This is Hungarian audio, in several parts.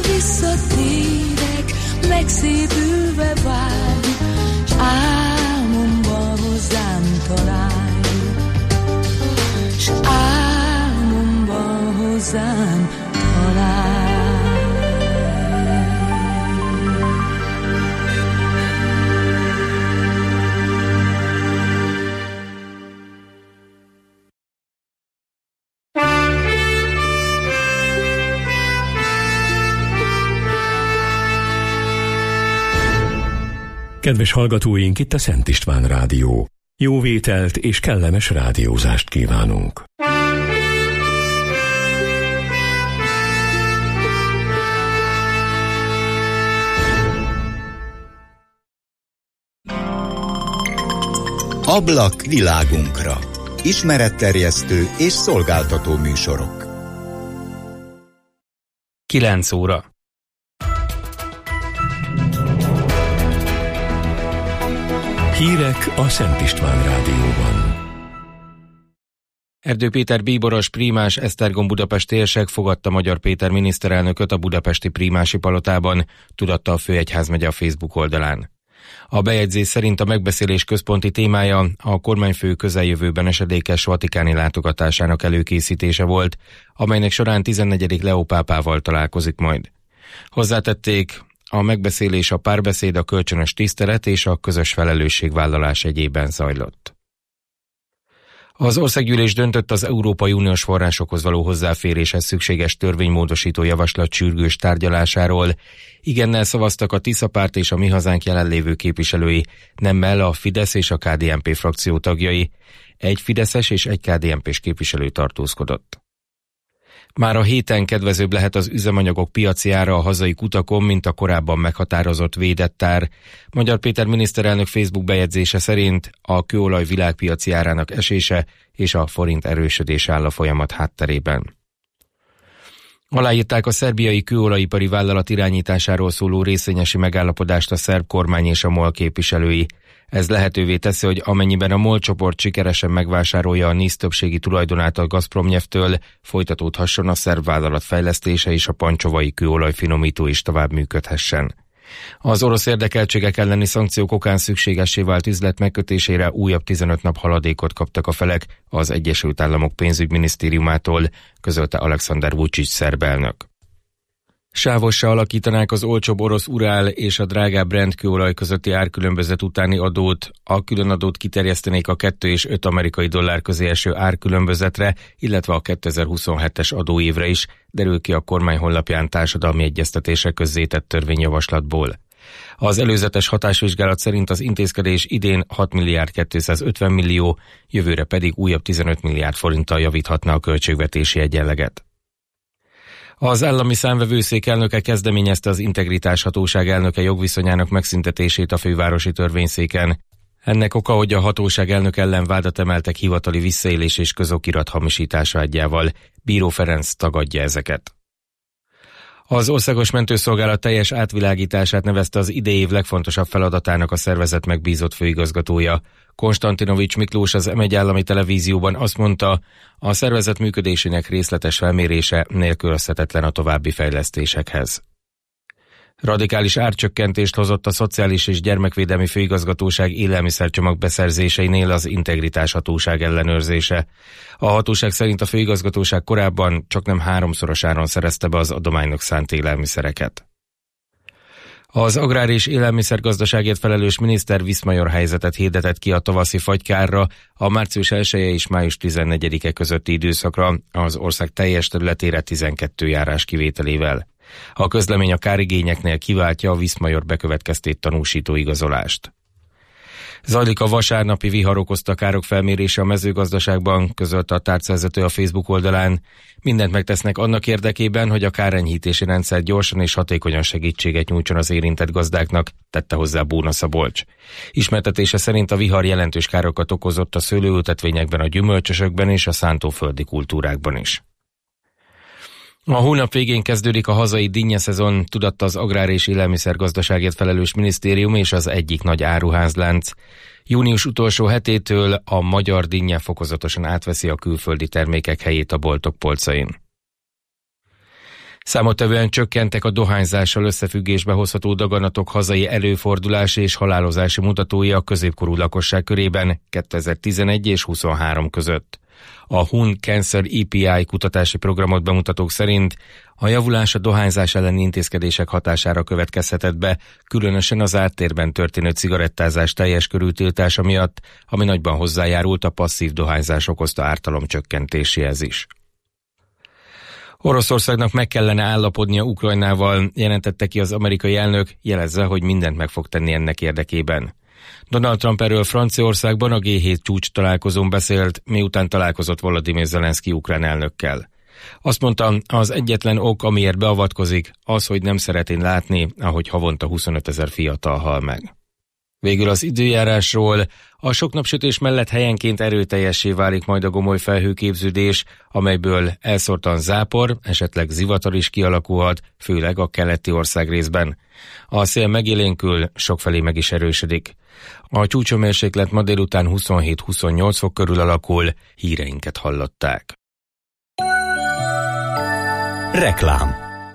visszatérek, megszépülve várj, s álmomban hozzám találj, s álmomban hozzám találj. Kedves hallgatóink, itt a Szent István Rádió. Jó vételt és kellemes rádiózást kívánunk. Ablak világunkra. Ismeretterjesztő és szolgáltató műsorok. 9 óra. Hírek a Szent István Rádióban. Erdő Péter bíboros prímás Esztergom budapesti érsek fogadta Magyar Péter miniszterelnököt a budapesti prímási palotában, tudatta a Főegyházmegye a Facebook oldalán. A bejegyzés szerint a megbeszélés központi témája a kormányfő közeljövőben esedékes vatikáni látogatásának előkészítése volt, amelynek során 14. Leó pápával találkozik majd. Hozzátették, a megbeszélés, a párbeszéd, a kölcsönös tisztelet és a közös felelősségvállalás egyében zajlott. Az országgyűlés döntött az Európai Uniós forrásokhoz való hozzáféréshez szükséges törvénymódosító javaslat sürgős tárgyalásáról. Igennel szavaztak a Tisza Párt és a Mi Hazánk jelenlévő képviselői, nemmel a Fidesz és a KDNP frakció tagjai. Egy fideszes és egy KDNP-s képviselő tartózkodott. Már a héten kedvezőbb lehet az üzemanyagok piaci ára a hazai kutakon, mint a korábban meghatározott védett ár. Magyar Péter miniszterelnök Facebook bejegyzése szerint a kőolaj világpiaci árának esése és a forint erősödése áll a folyamat hátterében. Aláírták a szerbiai kőolajipari vállalat irányításáról szóló részvényesi megállapodást a szerb kormány és a MOL képviselői. Ez lehetővé teszi, hogy amennyiben a MOL csoport sikeresen megvásárolja a NISZ többségi tulajdonát a Gazpromnyeftől, folytatódhasson a szerb vállalat fejlesztése és a pancsovai kőolaj finomító is tovább működhessen. Az orosz érdekeltségek elleni szankciók okán szükségessé vált üzlet megkötésére újabb 15 nap haladékot kaptak a felek az Egyesült Államok pénzügyminisztériumától, közölte Alexander Vučić szerb elnök. Sávossá alakítanák az olcsóbb orosz Urál és a drágább Brent kőolaj közötti árkülönbözet utáni adót, a különadót kiterjesztenék a 2 és 5 amerikai dollár közé eső árkülönbözetre, illetve a 2027-es adóévre is, derül ki a kormány honlapján társadalmi egyeztetések közzétett törvényjavaslatból. Az előzetes hatásvizsgálat szerint az intézkedés idén 6 milliárd 250 millió, jövőre pedig újabb 15 milliárd forinttal javíthatna a költségvetési egyenleget. Az állami számvevőszék elnöke kezdeményezte az Integritáshatóság elnöke jogviszonyának megszüntetését a fővárosi törvényszéken. Ennek oka, hogy a hatóság elnök ellen vádat emeltek hivatali visszaélés és közokirat hamisítása vágyával. Bíró Ferenc tagadja ezeket. Az Országos Mentőszolgálat teljes átvilágítását nevezte az idei év legfontosabb feladatának a szervezet megbízott főigazgatója. Konstantinovics Miklós az M1 állami televízióban azt mondta, a szervezet működésének részletes felmérése nélkülözhetetlen a további fejlesztésekhez. Radikális árcsökkentést hozott a Szociális és Gyermekvédelmi Főigazgatóság élelmiszercsomag beszerzéseinél az Integritáshatóság ellenőrzése. A hatóság szerint a főigazgatóság korábban csaknem 3-szoros áron szerezte be az adománynak szánt élelmiszereket. Az agrár- és élelmiszergazdaságért felelős miniszter viszmajor helyzetet hirdetett ki a tavaszi fagykárra a március 1-e és május 14-e közötti időszakra az ország teljes területére 12 járás kivételével. A közlemény a kárigényeknél kiváltja a viszmajor bekövetkeztét tanúsító igazolást. Zajlik a vasárnapi vihar okozta károk felmérése a mezőgazdaságban, közölte a tárcavezető a Facebook oldalán. Mindent megtesznek annak érdekében, hogy a kárenyhítési rendszer gyorsan és hatékonyan segítséget nyújtson az érintett gazdáknak, tette hozzá Bóna Szabolcs. Ismertetése szerint a vihar jelentős károkat okozott a szőlőültetvényekben, a gyümölcsösökben és a szántóföldi kultúrákban is. A hónap végén kezdődik a hazai dinnyeszezon, tudatta az Agrár- és Élelmiszergazdaságért felelős minisztérium és az egyik nagy áruházlánc. Június utolsó hetétől a magyar dinnye fokozatosan átveszi a külföldi termékek helyét a boltok polcain. Számottevően csökkentek a dohányzással összefüggésbe hozható daganatok hazai előfordulási és halálozási mutatói a középkorú lakosság körében 2011 és 23 között. A Hun Cancer EPI kutatási programot bemutatók szerint a javulás a dohányzás elleni intézkedések hatására következhetett be, különösen az ártérben történő cigarettázás teljes körű tiltása miatt, ami nagyban hozzájárult a passzív dohányzás okozta ártalom csökkentéséhez is. Oroszországnak meg kellene állapodnia Ukrajnával, jelentette ki az amerikai elnök, jelezve, hogy mindent meg fog tenni ennek érdekében. Donald Trump erről Franciaországban a G7 csúcs találkozón beszélt, miután találkozott Volodymyr Zelenszky ukrán elnökkel. Azt mondta, az egyetlen ok, amiért beavatkozik, az, hogy nem szeretné látni, ahogy havonta 25 000 fiatal hal meg. Végül az időjárásról: a sok napsütés mellett helyenként erőteljessé válik majd a gomoly felhőképződés, amelyből elszórtan zápor, esetleg zivatar is kialakulhat, főleg a keleti országrészben. A szél megélénkül, sokfelé meg is erősödik. A csúcshőmérséklet ma délután 27-28 fok körül alakul, híreinket hallották. Reklám.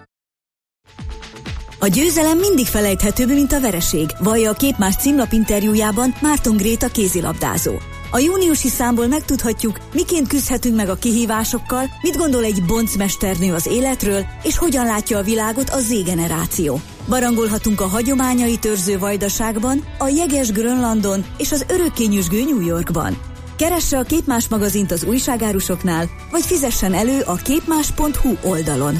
A győzelem mindig felejthetőbb, mint a vereség, vallja a Képmás címlap interjújában Márton Gréta kézilabdázó. A júniusi számból megtudhatjuk, miként küzdhetünk meg a kihívásokkal, mit gondol egy boncmesternő az életről, és hogyan látja a világot a Z-generáció. Barangolhatunk a hagyományait őrző Vajdaságban, a jeges Grönlandon és az örökkényüzsgő New Yorkban. Keresse a Képmás magazint az újságárusoknál, vagy fizessen elő a képmás.hu oldalon.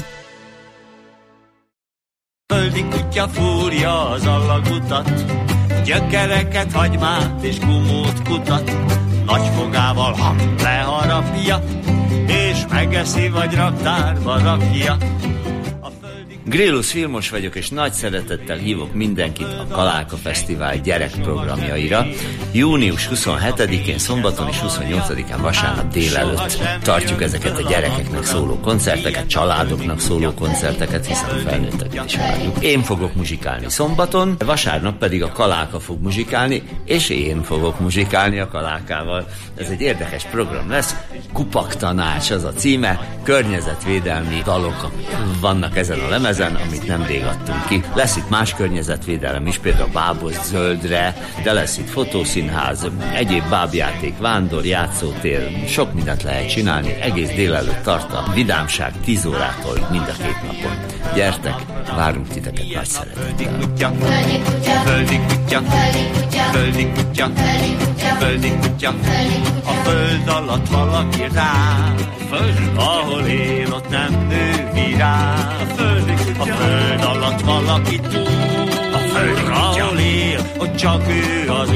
Földi kutya fúrja az allagutat, gyökereket, hagymát és gumót kutat, nagy fogával leharapja, és megeszi vagy raktárba rakja. Grélus Vilmos vagyok, és nagy szeretettel hívok mindenkit a Kaláka Fesztivál gyerekprogramjaira. Június 27-én szombaton és 28-án vasárnap délelőtt tartjuk ezeket a gyerekeknek szóló koncerteket, családoknak szóló koncerteket, hiszen a felnőtteket is várjuk. Én fogok muzsikálni szombaton, vasárnap pedig a Kaláka fog muzsikálni, és én fogok muzsikálni a Kalákával. Ez egy érdekes program lesz. Kupaktanács az a címe, környezetvédelmi dalok vannak ezen a lemezen, amit nemrég adtunk ki. Lesz itt más környezetvédelem is, például Bábos zöldre, de lesz itt fotószínház, egyéb bábjáték, vándor, játszótér, sok mindent lehet csinálni, egész délelőtt tart a vidámság 10 órától mind a 2 napon. Gyertek, várunk titeket nagy szeretettel. Földi kutya, földi kutya, földi kutya, a föld alatt valaki rá, ahol él, ott nem nő virág. A föld alatt valaki túl, a föld ahol él, ott csak ő az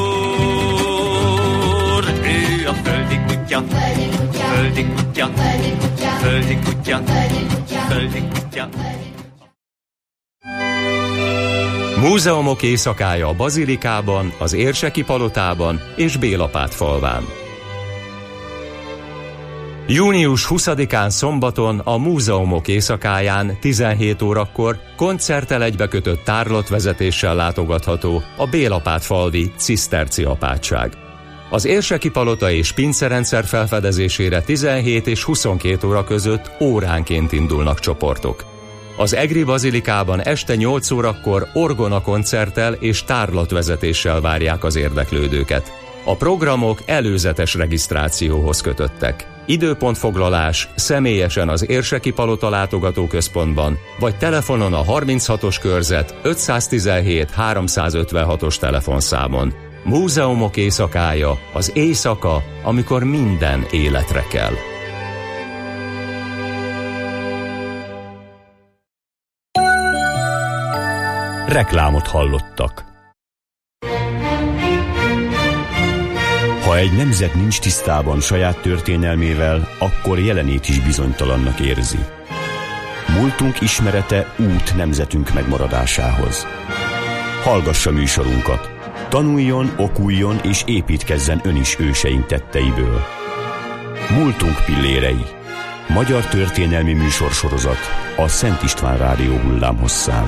úr. Ő a földi kutya, földi kutya, földi kutya, földi kutya. Múzeumok éjszakája a Bazilikában, az Érseki palotában és Bélapát falván. Június 20-án szombaton a Múzeumok éjszakáján 17 órakor koncerttel egybekötött tárlatvezetéssel látogatható a Bélapátfalvi ciszterci apátság. Az Érseki palota és pincerendszer felfedezésére 17 és 22 óra között óránként indulnak csoportok. Az Egri Bazilikában este 8 órakor orgona koncerttel és tárlatvezetéssel várják az érdeklődőket. A programok előzetes regisztrációhoz kötöttek. Időpontfoglalás személyesen az Érseki Palota látogatóközpontban, vagy telefonon a 36-os körzet 517 356-os telefonszámon. Múzeumok éjszakája, az éjszaka, amikor minden életre kell. Reklámot hallottak. Ha egy nemzet nincs tisztában saját történelmével, akkor jelenét is bizonytalannak érzi. Múltunk ismerete út nemzetünk megmaradásához. Hallgassa műsorunkat. Tanuljon, okuljon és építkezzen ön is őseink tetteiből. Múltunk pillérei. Magyar történelmi műsorsorozat a Szent István Rádió hullámhosszán.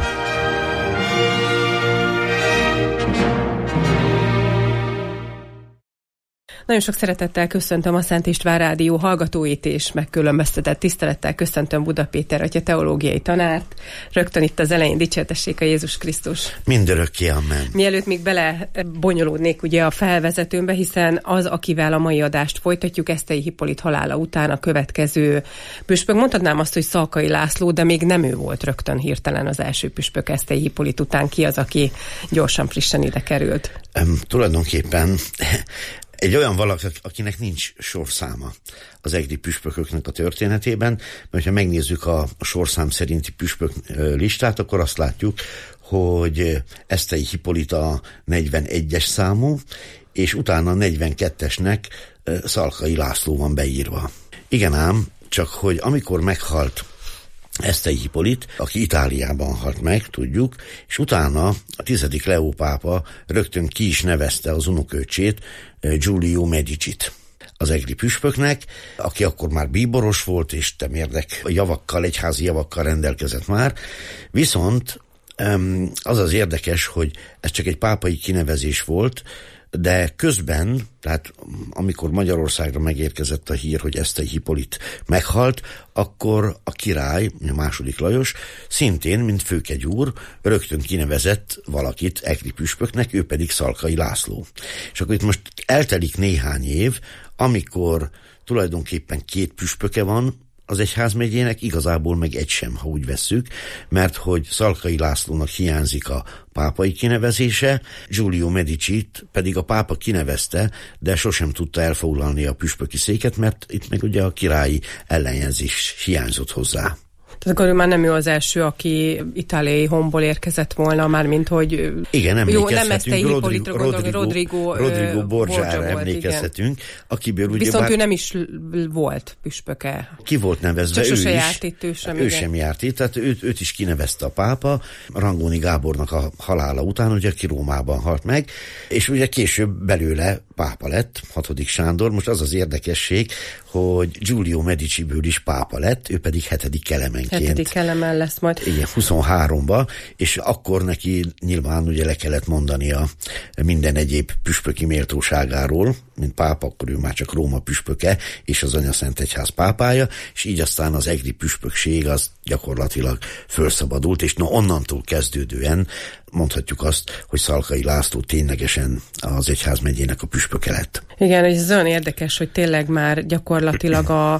Nagyon sok szeretettel köszöntöm a Szent István Rádió hallgatóit, és megkülönböztetett tisztelettel köszöntöm Buda Péter atya teológiai tanárt. Rögtön itt az elején dicsértessék a Jézus Krisztus. Mindörökké, amen. Mielőtt még belebonyolódnék ugye a felvezetőmbe, hiszen az, akivel a mai adást folytatjuk, Esztei Hippolit halála után a következő püspök. Mondhatnám azt, hogy Szalkai László, de még nem ő volt rögtön hirtelen az első püspök Esztei Hippolit után. Ki az, aki gyorsan, frissen ide került? Tulajdonképpen egy olyan valaki, akinek nincs sorszáma az egri püspököknek a történetében, mert ha megnézzük a sorszám szerinti püspök listát, akkor azt látjuk, hogy Esztei Hippolit a 41-es számú, és utána a 42-esnek Szalkai László van beírva. Igen ám, csak hogy amikor meghalt Esztei Hippolit, aki Itáliában halt meg, tudjuk, és utána a 10. Leó pápa rögtön ki is nevezte az unoköccsét, Giulio Medicit az egri püspöknek, aki akkor már bíboros volt, és temérdek javakkal, egyházi javakkal rendelkezett már. Viszont az az érdekes, hogy ez csak egy pápai kinevezés volt, de közben, tehát amikor Magyarországra megérkezett a hír, hogy Esztei Hippolit meghalt, akkor a király, a II. Lajos szintén, mint főkegyúr, rögtön kinevezett valakit egri püspöknek, ő pedig Szalkai László. És akkor itt most eltelik néhány év, amikor tulajdonképpen 2 püspöke van az egyházmegyének, igazából meg egy sem, ha úgy vesszük, mert hogy Szalkai Lászlónak hiányzik a pápai kinevezése, Giulio Medicit pedig a pápa kinevezte, de sosem tudta elfoglalni a püspöki széket, mert itt meg ugye a királyi ellenjelzés hiányzott hozzá. Tehát akkor már nem ő az első, aki itáliai honból érkezett volna, mármint hogy... Igen, emlékezhetünk, Rodrigo Borgiára emlékezhetünk, akiből ugye... Viszont ő nem is volt püspöke. Ki volt nevezve, ő is. Járt itt, ő sem járt itt, tehát őt is kinevezte a pápa, Rangoni Gábornak a halála után, ugye, aki Rómában halt meg, és ugye később belőle pápa lett, 6. Sándor. Most az az érdekesség, hogy Giulio Mediciből is pápa lett, ő pedig 7. Kelemenként. 7. Kelemen lesz majd. Igen, 23-ba, és akkor neki nyilván ugye le kellett mondania minden egyéb püspöki méltóságáról, mint pápa, akkor ő már csak Róma püspöke, és az Anyaszentegyház pápája, és így aztán az egri püspökség az gyakorlatilag felszabadult, és onnantól kezdődően mondhatjuk azt, hogy Szalkai László ténylegesen az egyházmegyének a püspöke lett. Igen, ez olyan érdekes, hogy tényleg már gyakorlatilag a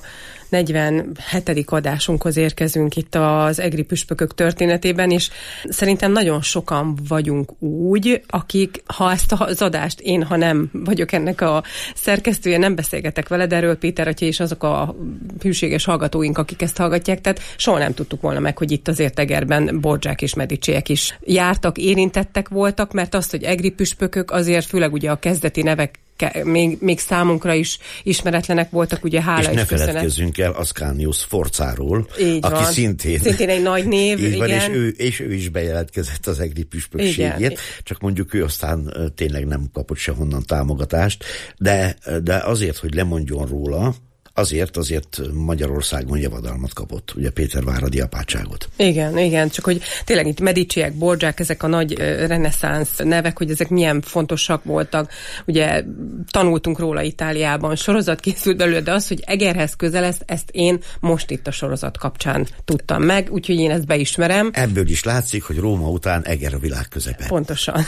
47. adásunkhoz érkezünk itt az egri püspökök történetében, és szerintem nagyon sokan vagyunk úgy, akik, ha ezt az adást én, ha nem vagyok ennek a szerkesztője, nem beszélgetek veled erről, Péter atya, és azok a hűséges hallgatóink, akik ezt hallgatják, tehát soha nem tudtuk volna meg, hogy itt azért Egerben Borgiák és Mediciek is jártak, érintettek voltak, mert azt, hogy egri püspökök, azért főleg ugye a kezdeti nevek még számunkra is ismeretlenek voltak, ugye hála és ne feledkezzünk el Ascanius Sforzáról, aki szintén egy nagy név, igen. És ő is bejelentkezett az egri püspökségét, csak mondjuk ő aztán tényleg nem kapott sehonnan támogatást, de azért, hogy lemondjon róla, Azért Magyarországon javadalmat kapott, ugye Péterváradi apátságot. Igen, csak hogy tényleg itt Mediciek, Borgiák, ezek a nagy reneszánsz nevek, hogy ezek milyen fontosak voltak. Ugye tanultunk róla Itáliában, sorozat készült belőle, de az, hogy Egerhez közel ezt én most itt a sorozat kapcsán tudtam meg, úgyhogy én ezt beismerem. Ebből is látszik, hogy Róma után Eger a világ közepe. Pontosan.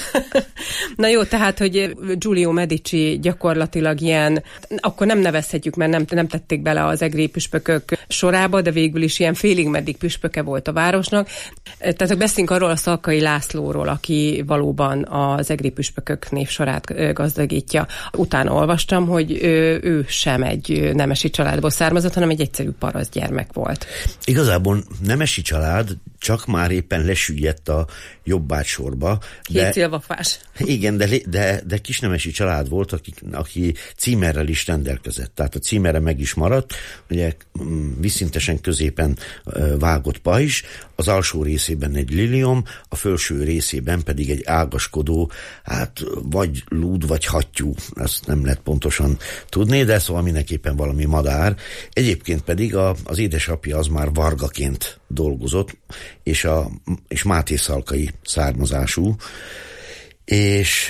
Na jó, tehát, hogy Giulio Medici gyakorlatilag ilyen, akkor nem nevezhetjük, mert nem tették bele az egri püspökök sorába, de végül is ilyen félig meddig püspöke volt a városnak. Tehát beszélünk arról a Szalkai Lászlóról, aki valóban az egri püspökök névsorát gazdagítja. Utána olvastam, hogy ő sem egy nemesi családból származott, hanem egy egyszerű parasztgyermek volt. Igazából nemesi család, csak már éppen lesüllyedt a jobbágysorba. Hétszilvafás. Igen, de kisnemesi család volt, aki címerrel is rendelkezett. Tehát a címerre meg is maradt, ugye vízszintesen középen vágott pajzs, az alsó részében egy liliom, a felső részében pedig egy ágaskodó, hát vagy lúd, vagy hattyú, ezt nem lehet pontosan tudni, de szóval mindenképpen valami madár. Egyébként pedig az édesapja az már vargaként dolgozott, és Máté Szalkai származású, És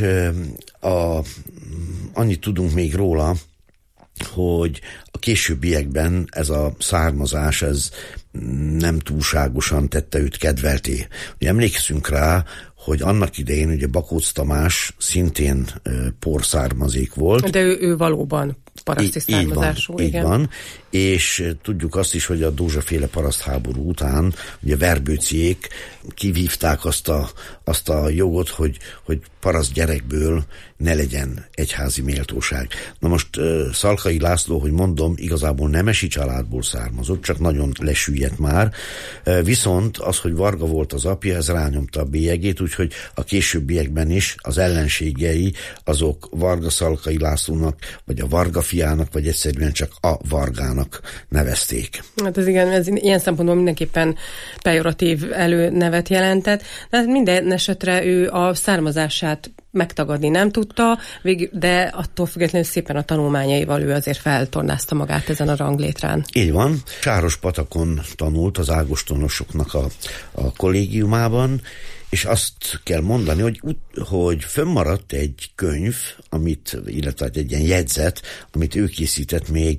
annyit tudunk még róla, hogy a későbbiekben ez a származás, ez nem túlságosan tette őt kedvelté. Ugye emlékszünk rá, hogy annak idején ugye Bakóc Tamás szintén porszármazék volt. De ő valóban paraszti származású. Így van. És tudjuk azt is, hogy a Dózsa-féle parasztháború után ugye Verbőciék kivívták azt a jogot, hogy paraszt gyerekből ne legyen egyházi méltóság. Na most Szalkai László, hogy mondom, igazából nemesi családból származott, csak nagyon lesüllyedt már. Viszont az, hogy Varga volt az apja, ez rányomta a bélyegét, úgyhogy a későbbiekben is az ellenségei azok Varga Szalkai Lászlónak, vagy a Varga fiának, vagy egyszerűen csak a Vargának nevezték. Hát ez igen, ez ilyen szempontból mindenképpen pejoratív előnevet jelentett, de minden esetre ő a származását megtagadni nem tudta, de attól függetlenül szépen a tanulmányaival ő azért feltornázta magát ezen a ranglétrán. Így van. Sárospatakon tanult az ágostonosoknak a kollégiumában, és azt kell mondani, hogy fönnmaradt egy könyv, illetve egy ilyen jegyzet, amit ő készített még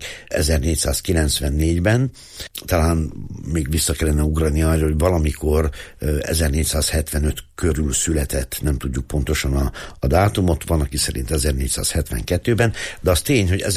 1494-ben. Talán még vissza kellene ugrani arra, hogy valamikor 1475 körül született, nem tudjuk pontosan a dátumot, van, aki szerint 1472-ben, de az tény, hogy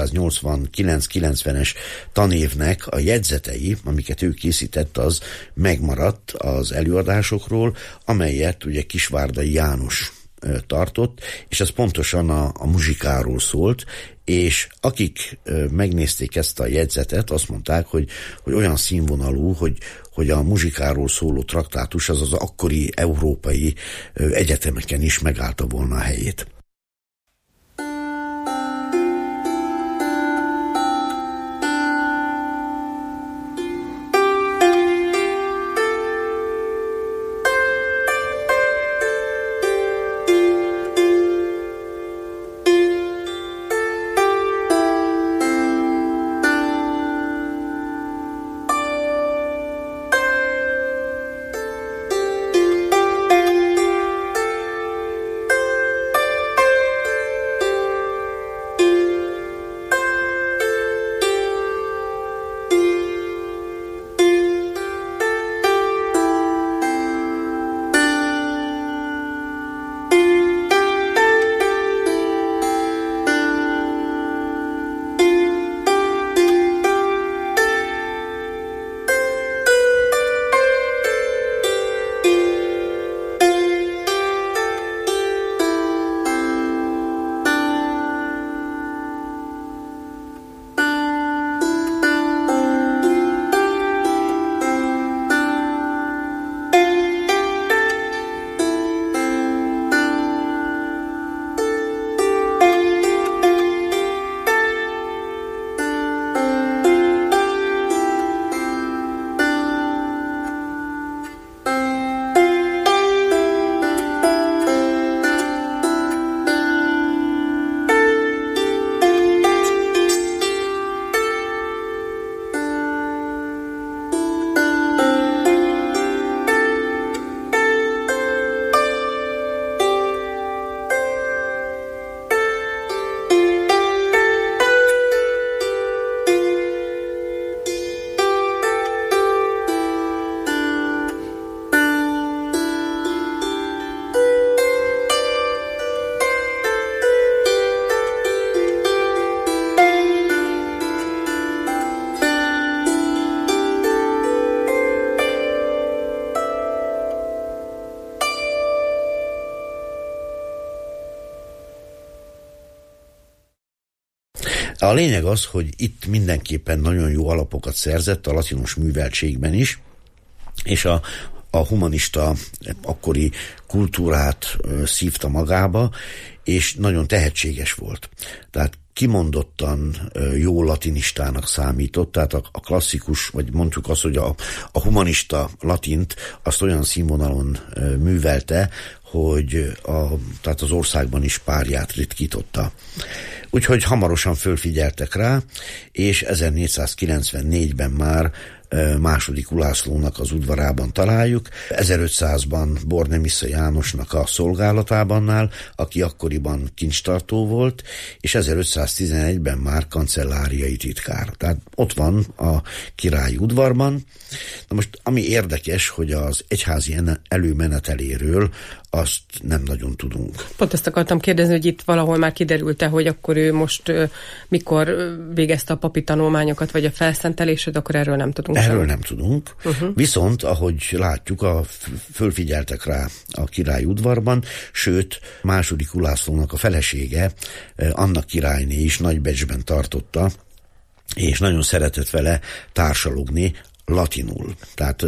1489-90-es tanévnek a jegyzetei, amiket ő készített, az megmaradt az előadásokról, amelyet ugye Kisvárdai János tartott, és ez pontosan a muzsikáról szólt, és akik megnézték ezt a jegyzetet, azt mondták, hogy olyan színvonalú, hogy a muzsikáról szóló traktátus az akkori európai egyetemeken is megállta volna a helyét. A lényeg az, hogy itt mindenképpen nagyon jó alapokat szerzett a latinos műveltségben is, és a humanista akkori kultúrát szívta magába, és nagyon tehetséges volt. Tehát kimondottan jó latinistának számított, tehát a klasszikus, vagy mondjuk azt, hogy a humanista latint azt olyan színvonalon művelte, hogy tehát az országban is párját ritkította. Úgyhogy hamarosan fölfigyeltek rá, és 1494-ben már második Ulászlónak az udvarában találjuk, 1500-ban Bornemisza Jánosnak a szolgálatában, aki akkoriban kincstartó volt, és 1511-ben már kancelláriai titkár. Tehát ott van a királyi udvarban. Na most, ami érdekes, hogy az egyházi előmeneteléről azt nem nagyon tudunk. Pont ezt akartam kérdezni, hogy itt valahol már kiderült-e, hogy akkor ő most mikor végezte a papi tanulmányokat, vagy a felszentelését, akkor erről nem tudunk. Erről nem tudunk. Viszont, ahogy látjuk, fölfigyeltek rá a királyi udvarban, sőt, második Ulászlónak a felesége, Anna királyné is nagybecsben tartotta, és nagyon szeretett vele társalogni latinul. Tehát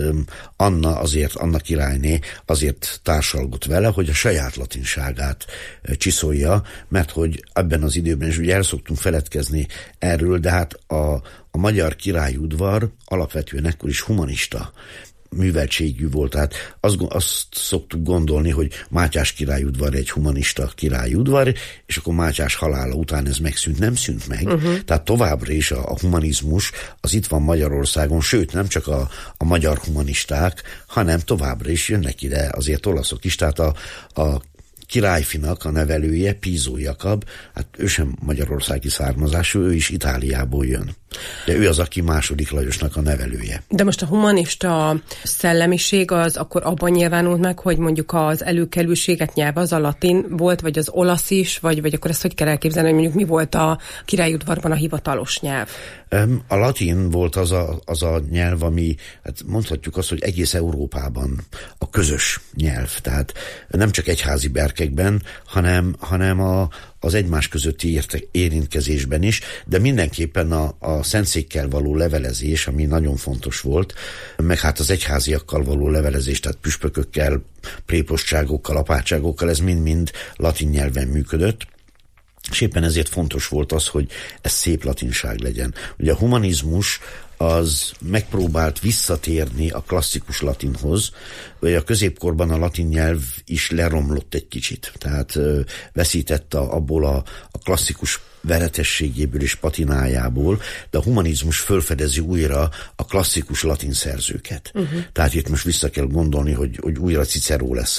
Anna királyné azért társalgott vele, hogy a saját latinságát csiszolja, mert hogy ebben az időben is ugye el szoktunk feledkezni erről, de hát a magyar királyudvar alapvetően ekkor is humanista műveltségű volt, tehát azt szoktuk gondolni, hogy Mátyás királyudvar egy humanista királyudvar, és akkor Mátyás halála után ez megszűnt, nem szűnt meg. Tehát továbbra is a humanizmus az itt van Magyarországon, sőt nem csak a magyar humanisták, hanem továbbra is jönnek ide azért olaszok is, tehát a királyfinak a nevelője, Piso Jakab, hát ő sem magyarországi származású, ő is Itáliából jön. De ő az, aki második Lajosnak a nevelője. De most a humanista szellemiség az akkor abban nyilvánult meg, hogy mondjuk az előkelőséget nyelv az a latin volt, vagy az olasz is, vagy akkor ezt hogy kell elképzelni, hogy mondjuk mi volt a királyudvarban a hivatalos nyelv? A latin volt az a nyelv, ami, hát mondhatjuk azt, hogy egész Európában a közös nyelv. Tehát nem csak egyházi berkekben, hanem az egymás közötti érintkezésben is, de mindenképpen a szentszékkel való levelezés, ami nagyon fontos volt, meg hát az egyháziakkal való levelezés, tehát püspökökkel, prépostságokkal, apátságokkal, ez mind-mind latin nyelven működött. És éppen ezért fontos volt az, hogy ez szép latinság legyen. Ugye a humanizmus az megpróbált visszatérni a klasszikus latinhoz, vagy a középkorban a latin nyelv is leromlott egy kicsit. Tehát veszítette abból a klasszikus veretességéből és patinájából, de a humanizmus felfedezi újra a klasszikus latin szerzőket. Tehát itt most vissza kell gondolni, hogy újra Cicero lesz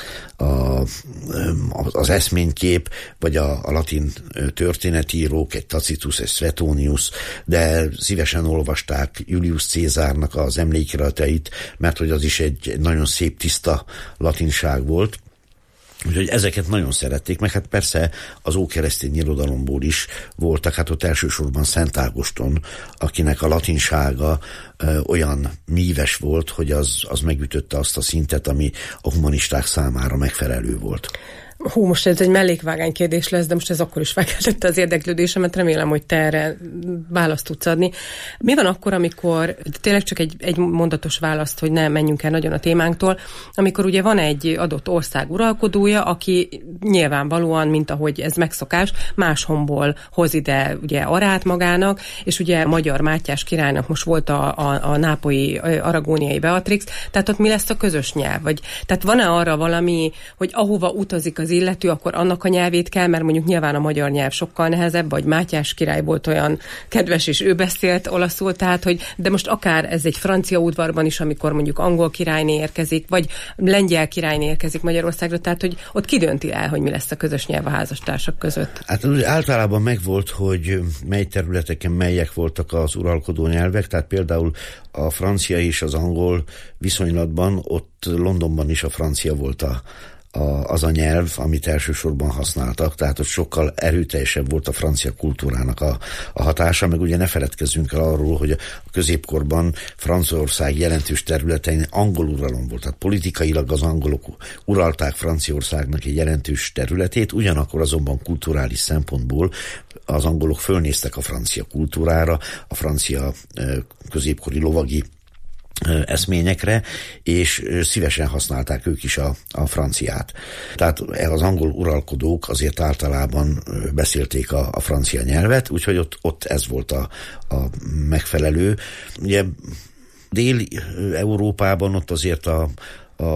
az eszménykép, vagy a latin történetírók, egy Tacitus, egy Suetonius, de szívesen olvasták Julius Cézárnak az emlékiratait, mert hogy az is egy nagyon szép, tiszta latinság volt. Úgyhogy ezeket nagyon szerették, meg hát persze az ókeresztény irodalomból is voltak, hát ott elsősorban Szent Ágoston, akinek a latinsága olyan míves volt, hogy az megütötte azt a szintet, ami a humanisták számára megfelelő volt. Most ez egy mellékvágány kérdés lesz, de most ez akkor is felkeltette az érdeklődésemet, remélem, hogy te erre választ tudsz adni. Mi van akkor, amikor, tényleg csak egy mondatos választ, hogy ne menjünk el nagyon a témánktól, amikor ugye van egy adott ország uralkodója, aki nyilvánvalóan, mint ahogy ez megszokás, máshonból hoz ide ugye arát magának, és ugye magyar Mátyás királynak most volt a nápolyi aragóniai Beatrix, tehát ott mi lesz a közös nyelv? Tehát van-e arra valami, hogy ahova utazik az illető, akkor annak a nyelvét kell, mert mondjuk nyilván a magyar nyelv sokkal nehezebb, vagy Mátyás király volt olyan kedves, és ő beszélt olaszul, tehát, hogy de most akár ez egy francia udvarban is, amikor mondjuk angol királyné érkezik, vagy lengyel királyné érkezik Magyarországra, tehát, hogy ott ki dönti el, hogy mi lesz a közös nyelv a házastársak között? Hát általában megvolt, hogy mely területeken melyek voltak az uralkodó nyelvek, tehát például a francia és az angol viszonylatban, ott Londonban is a francia volt az a nyelv, amit elsősorban használtak, tehát ott sokkal erőteljesebb volt a francia kultúrának a hatása, meg ugye ne feledkezzünk el arról, hogy a középkorban Franciaország jelentős területein angol uralom volt, tehát politikailag az angolok uralták Franciaországnak egy jelentős területét, ugyanakkor azonban kulturális szempontból az angolok fölnéztek a francia kultúrára, a francia középkori lovagi eszményekre, és szívesen használták ők is a franciát. Tehát az angol uralkodók azért általában beszélték a francia nyelvet, úgyhogy ott ez volt a megfelelő. Ugye Dél-Európában ott azért a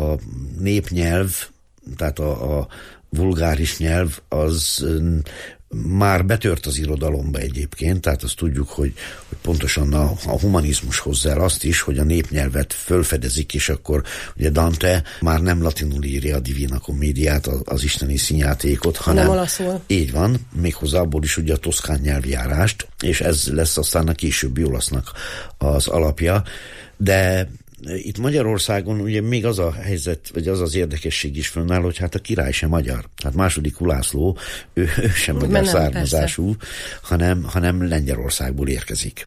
népnyelv, tehát a vulgáris nyelv az már betört az irodalomba egyébként, tehát azt tudjuk, hogy pontosan a humanizmus hozzá el azt is, hogy a népnyelvet fölfedezik, és akkor ugye Dante már nem latinul írja a Divina Comediát, az isteni színjátékot, hanem olaszul. Így van, méghozzá abból is ugye a toszkán nyelvjárást, és ez lesz aztán a későbbi olasznak az alapja, de itt Magyarországon ugye még az a helyzet, vagy az az érdekesség is fönnáll, hogy hát a király sem magyar. Hát II. Ulászló, ő sem magyar származású, hanem Lengyelországból érkezik.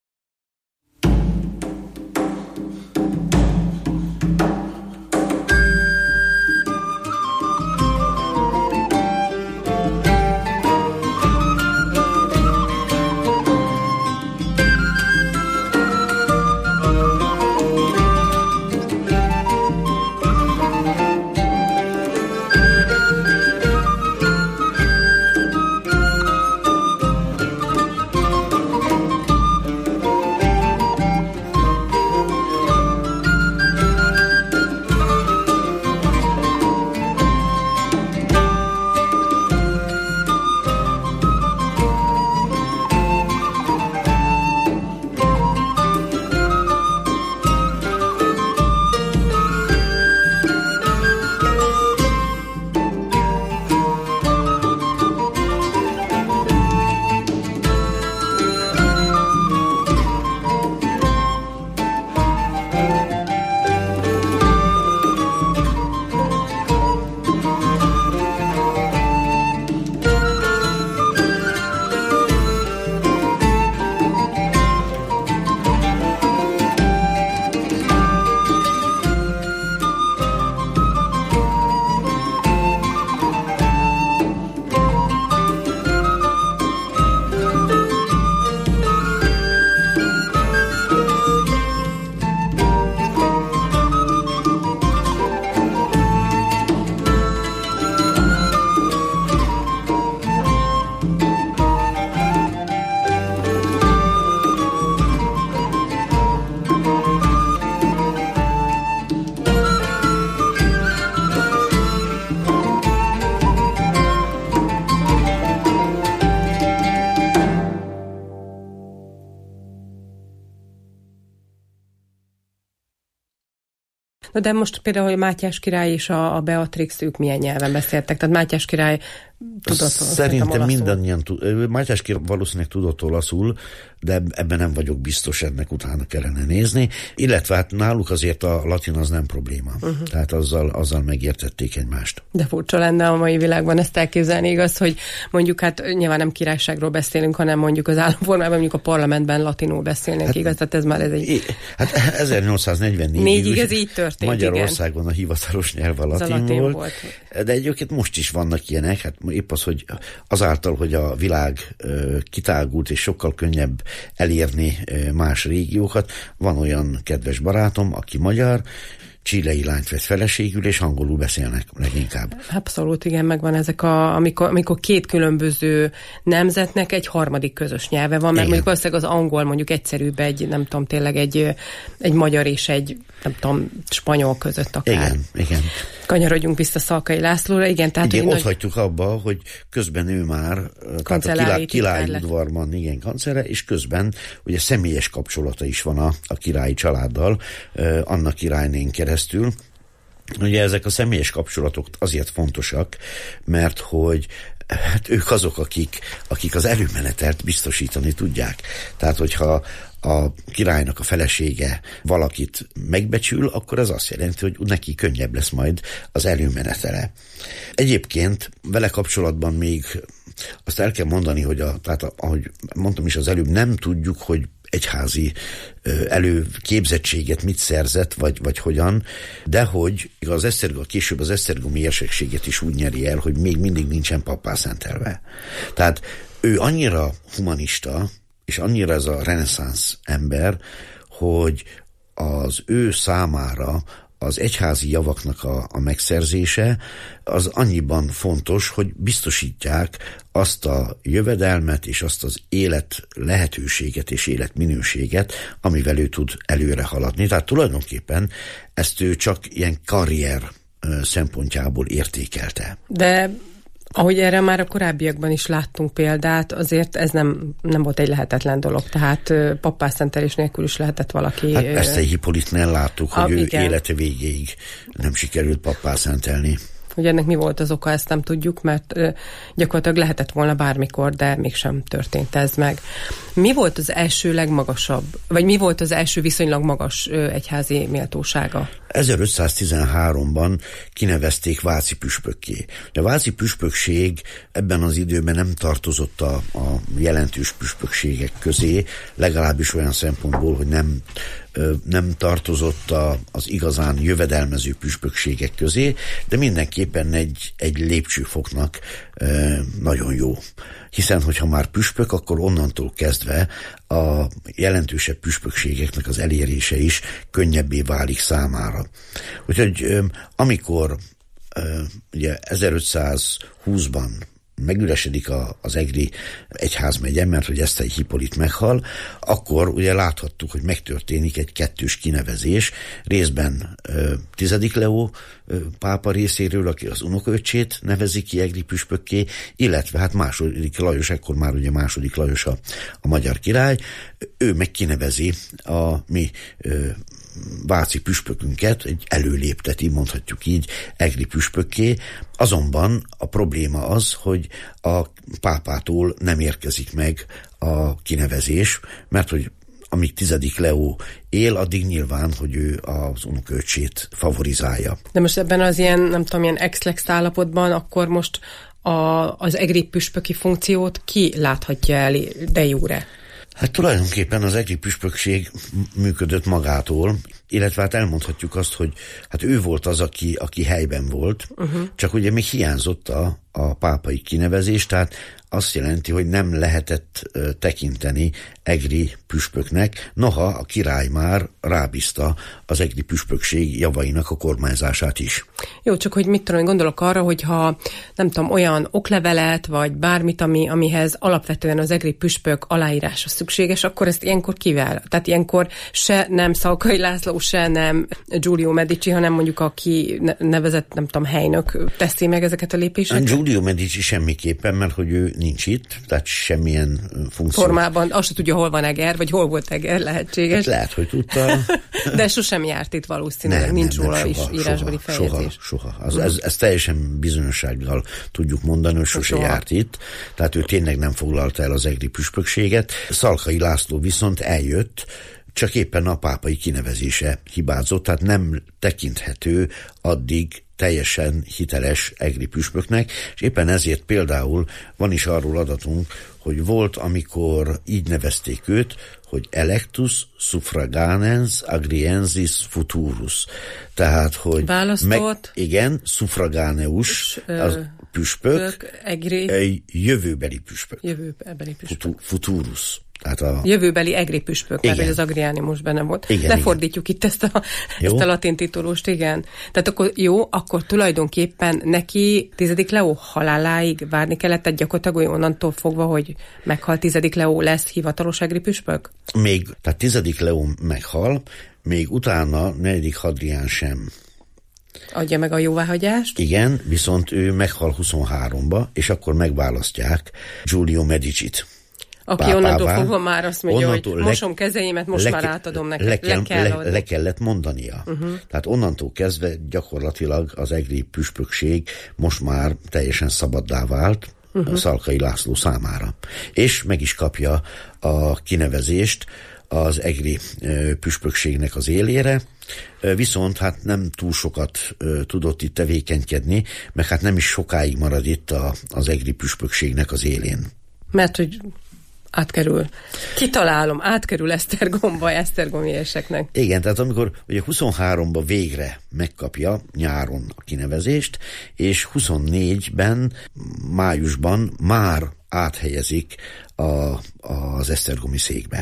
De most például, hogy Mátyás király és a Beatrix, ők milyen nyelven beszéltek? Tehát Mátyás király tudott Szerintem mindannyian Mátyás király valószínűleg tudott olaszul, de ebben nem vagyok biztos, ennek utána kellene nézni. Illetve hát náluk azért a latin az nem probléma. Tehát azzal megértették egymást. De furcsa lenne a mai világban ezt elképzelni, igaz, hogy mondjuk hát nyilván nem királyságról beszélünk, hanem mondjuk az államformában, mondjuk a parlamentben latinul beszélnek, hát, igaz? Tehát ez már egy... Hát 1844-ig ez így történt, Magyarországon igen. A hivatalos nyelv a latin volt. De egyébként most is vannak ilyenek, hát épp az, hogy azáltal, hogy a világ kitágult és sokkal könnyebb elérni más régiókat, van olyan kedves barátom, aki magyar, chilei lányt vett feleségül, és angolul beszélnek leginkább. Abszolút, igen, megvan ezek amikor két különböző nemzetnek egy harmadik közös nyelve van, mert mondjuk valószínűleg az angol mondjuk egyszerűbb nem tudom, tényleg egy magyar és egy, nem tudom, spanyol között akár. Igen. Kanyarodjunk vissza Szalkai Lászlóra, igen. Tehát igen, ott hagytuk abba, hogy közben ő már királyi udvarban, igen, kancellár, és közben ugye személyes kapcsolata is van a királyi családdal, Anna királynén keresztül. Ugye ezek a személyes kapcsolatok azért fontosak, mert hogy hát ők azok, akik az előmenetelt biztosítani tudják. Tehát, hogyha a királynak a felesége valakit megbecsül, akkor ez azt jelenti, hogy neki könnyebb lesz majd az előmenetele. Egyébként vele kapcsolatban még azt el kell mondani, hogy tehát ahogy mondtam is az előbb, nem tudjuk, hogy egyházi előképzettséget mit szerzett, vagy hogyan, de hogy később az esztergomi érsekséget is úgy nyeri el, hogy még mindig nincsen pappá szentelve. Tehát ő annyira humanista, és annyira ez a reneszánsz ember, hogy az ő számára az egyházi javaknak a megszerzése az annyiban fontos, hogy biztosítják azt a jövedelmet és azt az élet lehetőséget és életminőséget, amivel ő tud előre haladni. Tehát tulajdonképpen ezt ő csak ilyen karrier szempontjából értékelte. De Ahogy erre már a korábbiakban is láttunk példát, azért ez nem volt egy lehetetlen dolog. Tehát pappászentelés nélkül is lehetett valaki... Hát Eszter Hippolytnál láttuk, hogy ő élete végéig nem sikerült pappászentelni. Hogy ennek mi volt az oka, ezt nem tudjuk, mert gyakorlatilag lehetett volna bármikor, de mégsem történt ez meg. Mi volt az első legmagasabb, vagy mi volt az első viszonylag magas egyházi méltósága? 1513-ban kinevezték váci püspökké. A váci püspökség ebben az időben nem tartozott a jelentős püspökségek közé, legalábbis olyan szempontból, hogy nem tartozott az igazán jövedelmező püspökségek közé, de mindenképpen egy lépcsőfoknak nagyon jó. Hiszen, hogyha már püspök, akkor onnantól kezdve a jelentősebb püspökségeknek az elérése is könnyebbé válik számára. Úgyhogy amikor ugye 1520-ban megüresedik az egri egyházmegye, mert hogy Eszter Hippolyt meghal, akkor ugye láthattuk, hogy megtörténik egy kettős kinevezés, részben 10. Leó pápa részéről, aki az unokaöccsét nevezi ki egri püspökké, illetve hát második Lajos, ekkor már ugye második Lajos a magyar király, ő megkinevezi a mi váci püspökünket, egy előlépteti, mondhatjuk így, egri püspökké. Azonban a probléma az, hogy a pápától nem érkezik meg a kinevezés, mert hogy amíg 10. Leó él, addig nyilván, hogy ő az unokaöccsét favorizálja. De most ebben az ilyen, nem tudom, ilyen ex-lex állapotban, akkor most az egri püspöki funkciót ki láthatja el de jure? Hát tulajdonképpen az egri püspökség működött magától, illetve hát elmondhatjuk azt, hogy hát ő volt az, aki helyben volt, csak ugye még hiányzott a pápai kinevezés, tehát azt jelenti, hogy nem lehetett tekinteni egri püspöknek, noha a király már rábízta az egri püspökség javainak a kormányzását is. Jó, csak hogy mit tudom, gondolok arra, hogyha nem tudom, olyan oklevelet, vagy bármit, amihez alapvetően az egri püspök aláírása szükséges, akkor ezt ilyenkor kivel? Tehát ilyenkor se nem Szalkai László, se nem Giulio Medici, hanem mondjuk aki nevezett, nem tudom, helynök teszi meg ezeket a lépéseket? Giulio Medici semmiképpen, mert hogy ő nincs itt, tehát semmilyen funkció. Formában azt se tudja, hol van Eger, vagy hol volt Eger, lehetséges. Hát lehet, hogy tudta. De sosem járt itt valószínűleg, nincs róla is írásbeli feljegyzés. Soha. Ez teljesen bizonyossággal tudjuk mondani, hogy sose járt itt. Tehát ő tényleg nem foglalta el az egri püspökséget. Szalkai László viszont eljött, csak éppen a pápai kinevezése hibázott, tehát nem tekinthető addig teljesen hiteles egri püspöknek, és éppen ezért például van is arról adatunk, hogy volt, amikor így nevezték őt, hogy electus suffraganens agriensis futurus. Tehát, hogy választott. Igen, suffragáneus, az püspök, jövőbeli püspök. Futurus. Tehát jövőbeli egri püspök, mert az agriánus benne volt. Igen, lefordítjuk itt ezt a latin titulust, igen. Tehát akkor tulajdonképpen neki 10. Leó haláláig várni kellett, tehát gyakorlatilag onnantól fogva, hogy meghal 10. Leó, lesz hivatalos egri püspök? Tehát 10. Leó meghal, még utána 4. Hadrián sem adja meg a jóváhagyást. Igen, viszont ő meghal 23-ba, és akkor megválasztják Giulio Medicit. Aki onnantól fogva már azt mondja, hogy mosom kezeimet, most már átadom neked. Le kellett mondania. Tehát onnantól kezdve gyakorlatilag az egri püspökség most már teljesen szabaddá vált Szalkai László számára. És meg is kapja a kinevezést az egri püspökségnek az élére, viszont hát nem túl sokat tudott itt tevékenykedni, meg hát nem is sokáig marad itt az egri püspökségnek az élén. Mert hogy átkerül. Kitalálom, átkerül Esztergomba, esztergomieseknek. Igen, tehát amikor ugye 23-ban végre megkapja nyáron a kinevezést, és 24-ben, májusban már áthelyezik az esztergomi székbe.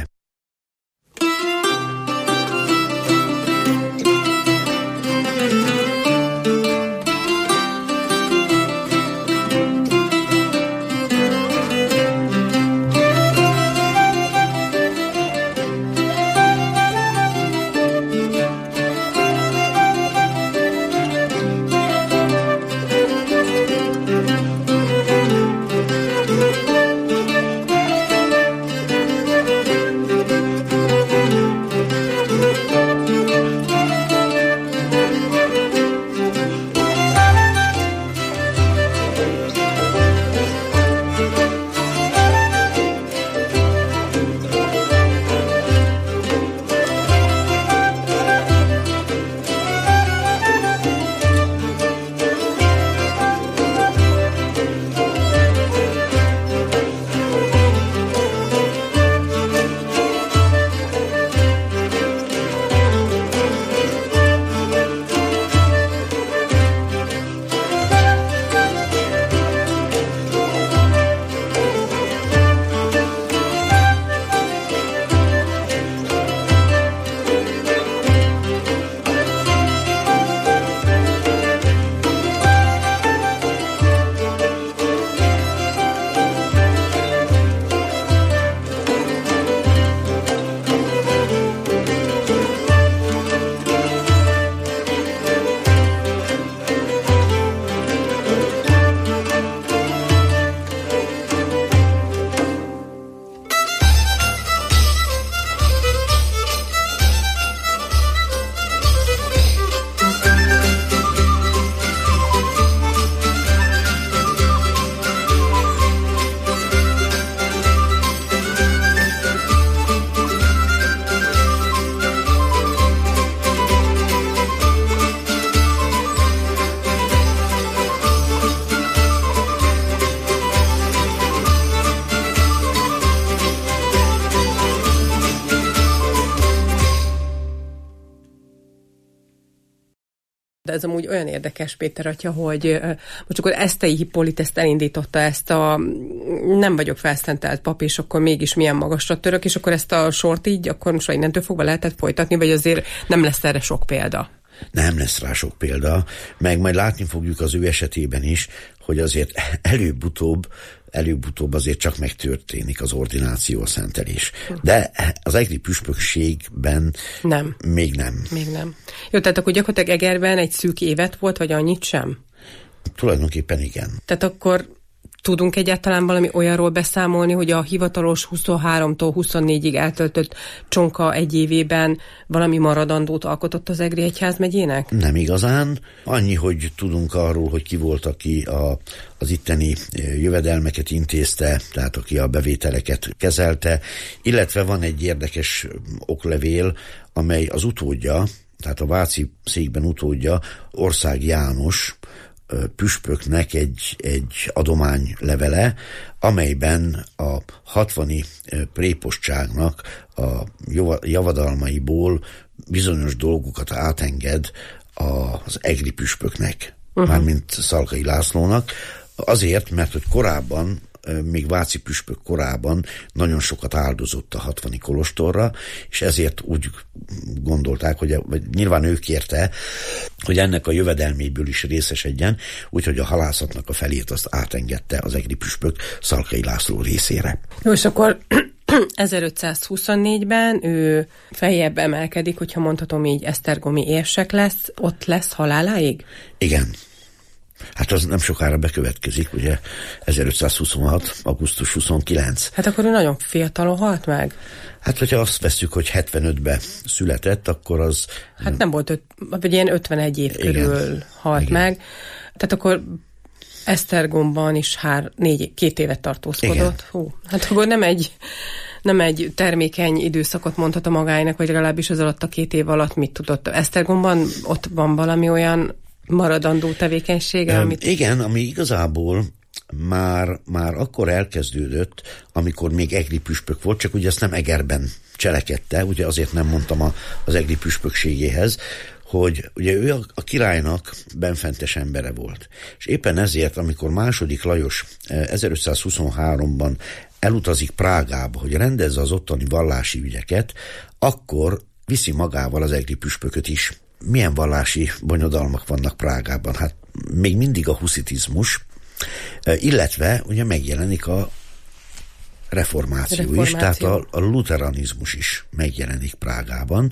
De ez amúgy olyan érdekes, Péter atya, hogy most akkor Esztei Hippolit elindította ezt a nem vagyok felszentelt pap, és akkor mégis milyen magasra török, és akkor ezt a sort így, akkor most innentől fogva lehetett folytatni, vagy azért nem lesz erre sok példa? Nem lesz rá sok példa, meg majd látni fogjuk az ő esetében is, hogy azért előbb-utóbb azért csak megtörténik az ordináció, a szentelés. De az egri püspökségben még nem. Jó, tehát akkor gyakorlatilag Egerben egy szűk évet volt, vagy annyit sem? Tulajdonképpen igen. Tehát akkor tudunk egyáltalán valami olyanról beszámolni, hogy a hivatalos 23-tól 24-ig eltöltött Csonka egy évében valami maradandót alkotott az Egri Egyházmegyének? Nem igazán. Annyi, hogy tudunk arról, hogy ki volt, aki az itteni jövedelmeket intézte, tehát aki a bevételeket kezelte, illetve van egy érdekes oklevél, amely az utódja, tehát a váci székben utódja, Ország János püspöknek egy adománylevele, amelyben a 60-i prépostságnak a javadalmaiból bizonyos dolgokat átenged az egri püspöknek, mármint Szalkai Lászlónak, azért, mert hogy korábban, még váci püspök korában nagyon sokat áldozott a 60-i kolostorra, és ezért úgy gondolták, hogy nyilván ő kérte, hogy ennek a jövedelméből is részesedjen, úgyhogy a halászatnak a felét azt átengedte az egri püspök Szalkai László részére. Jó, és akkor 1524-ben ő feljebb emelkedik, hogyha mondhatom így, esztergomi érsek lesz, ott lesz haláláig? Igen. Hát az nem sokára bekövetkezik, ugye 1526. augusztus 29. Hát akkor ő nagyon fiatalon halt meg? Hát, hogyha azt vesszük, hogy 75-ben született, akkor az... Hát nem volt, vagy ilyen 51 év körül halt meg. Tehát akkor Esztergomban is 2 évet tartózkodott. Hú, hát akkor nem egy termékeny időszakot mondhat a magáénak, vagy legalábbis az alatt a 2 év alatt mit tudott. Esztergomban ott van valami olyan maradandó tevékenysége, amit... Igen, ami igazából már akkor elkezdődött, amikor még egri püspök volt, csak ugye ezt nem Egerben cselekedte, ugye azért nem mondtam az egri püspökségéhez, hogy ugye ő a királynak benfentes embere volt. És éppen ezért, amikor II. Lajos 1523-ban elutazik Prágába, hogy rendezze az ottani vallási ügyeket, akkor viszi magával az egri püspököt is. Milyen vallási bonyodalmak vannak Prágában? Hát még mindig a huszitizmus, illetve ugye megjelenik a reformáció is, tehát a luteranizmus is megjelenik Prágában,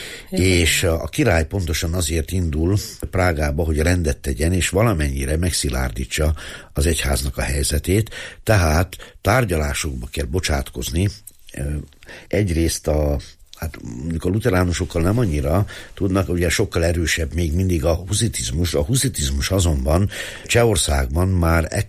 és a király pontosan azért indul Prágába, hogy rendet tegyen, és valamennyire megszilárdítsa az egyháznak a helyzetét, tehát tárgyalásokba kell bocsátkozni, egyrészt hát mondjuk a luteránusokkal nem annyira tudnak, ugye sokkal erősebb még mindig a huszitizmus. A huszitizmus azonban Csehországban már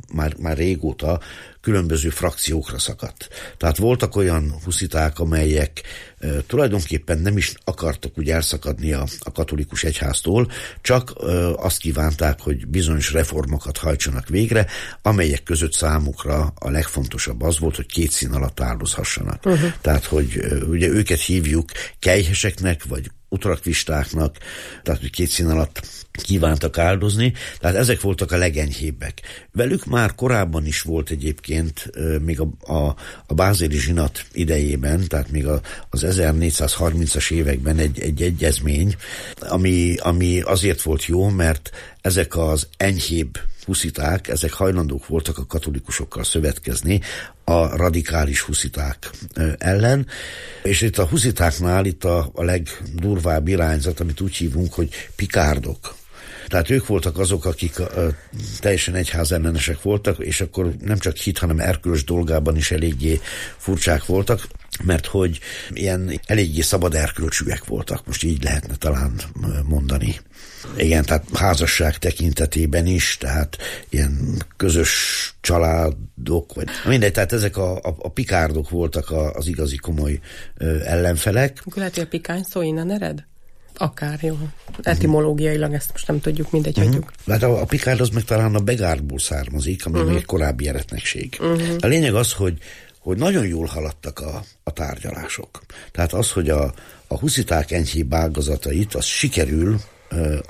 régóta különböző frakciókra szakadt. Tehát voltak olyan husziták, amelyek tulajdonképpen nem is akartak úgy elszakadni a katolikus egyháztól, csak azt kívánták, hogy bizonyos reformokat hajtsanak végre, amelyek között számukra a legfontosabb az volt, hogy 2 szín alatt áldozhassanak. Tehát, hogy ugye őket hívjuk kejheseknek, vagy utrakvistáknak, tehát hogy 2 szín alatt kívántak áldozni, tehát ezek voltak a legenyhébbek. Velük már korábban is volt egyébként, még a bázeli zsinat idejében, tehát még az 1430-as években egy egyezmény, ami azért volt jó, mert ezek az enyhébb husziták, ezek hajlandók voltak a katolikusokkal szövetkezni a radikális husziták ellen, és itt a huszitáknál itt a legdurvább irányzat, amit úgy hívunk, hogy pikárdok. Tehát ők voltak azok, akik teljesen egyházellenesek voltak, és akkor nem csak hit, hanem erkölcs dolgában is eléggé furcsák voltak, mert hogy ilyen eléggé szabad erkölcsűek voltak, most így lehetne talán mondani. Igen, tehát házasság tekintetében is, tehát ilyen közös családok, vagy mindegy, tehát ezek a pikárdok voltak az igazi komoly ellenfelek. Akkor lehet, hogy a pikány szó innen ered? Akár, jó. Etimológiailag ezt most nem tudjuk, mindegy, hagyjuk. Hát a pikárd az meg talán a begárdból származik, ami meg egy korábbi eretnekség. A lényeg az, hogy nagyon jól haladtak a tárgyalások. Tehát az, hogy a husziták enyhébb ágazatait, az sikerül a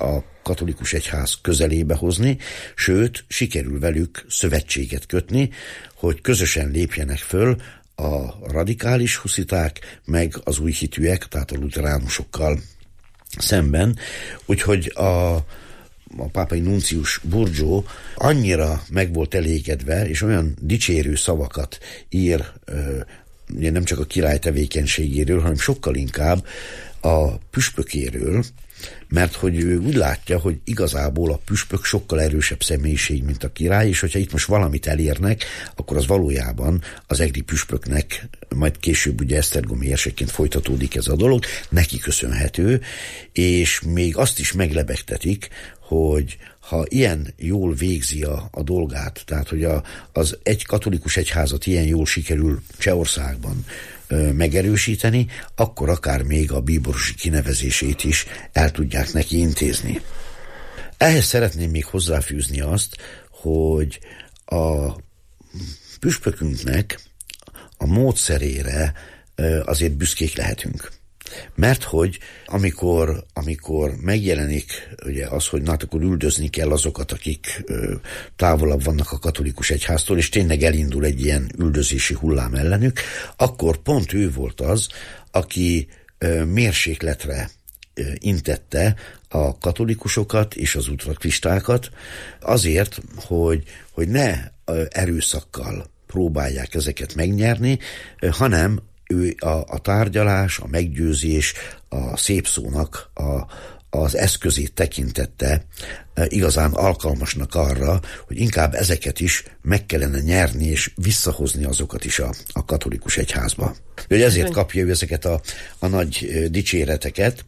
katolikus egyház közelébe hozni, sőt, sikerül velük szövetséget kötni, hogy közösen lépjenek föl a radikális husziták, meg az újhitűek, tehát a luteránusokkal szemben. Úgyhogy a pápai nuncius Burgio annyira meg volt elégedve, és olyan dicsérő szavakat ír, ugye nem csak a király tevékenységéről, hanem sokkal inkább a püspökéről, mert hogy ő úgy látja, hogy igazából a püspök sokkal erősebb személyiség, mint a király, és hogyha itt most valamit elérnek, akkor az valójában az egri püspöknek, majd később ugye esztergomi érsekként folytatódik ez a dolog, neki köszönhető, és még azt is meglebegtetik, hogy ha ilyen jól végzi a dolgát, tehát hogy az egy katolikus egyházat ilyen jól sikerül Csehországban megerősíteni, akkor akár még a bíborosi kinevezését is el tudják neki intézni. Ehhez szeretném még hozzáfűzni azt, hogy a püspökünknek a módszerére azért büszkék lehetünk. Mert hogy amikor megjelenik ugye az, hogy na, akkor üldözni kell azokat, akik távolabb vannak a katolikus egyháztól, és tényleg elindul egy ilyen üldözési hullám ellenük, akkor pont ő volt az, aki mérsékletre intette a katolikusokat és az ultrakristákat azért, hogy ne erőszakkal próbálják ezeket megnyerni, hanem ő a tárgyalás, a meggyőzés, a szép szónak az eszközét tekintette igazán alkalmasnak arra, hogy inkább ezeket is meg kellene nyerni, és visszahozni azokat is a katolikus egyházba. Ezért kapja ő ezeket a nagy dicséreteket,